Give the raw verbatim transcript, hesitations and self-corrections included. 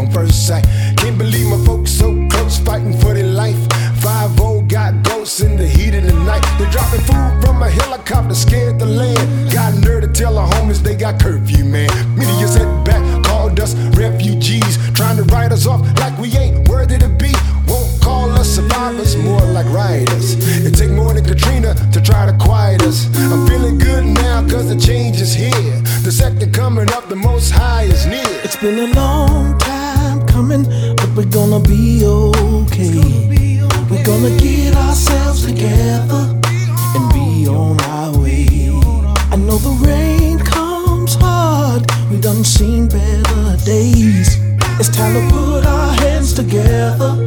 on first sight. Can't believe my folks so close, fighting for their life. five oh got ghosts in the heat of the night. They're dropping food from a helicopter, scared to land. Got nerve to tell the homeless they got curfew, man. Media set back, called us refugees, trying to write us off like we ain't worthy to be. Won't call us survivors, more like rioters. It take more than Katrina to try to quiet us. I'm feeling good now cause the change is here. The sector coming up, the most high is near. It's been a long time coming, but we're gonna be okay. We're gonna get ourselves together and be on our way. I know the rain comes hard, we done seen better days. It's time to put our hands together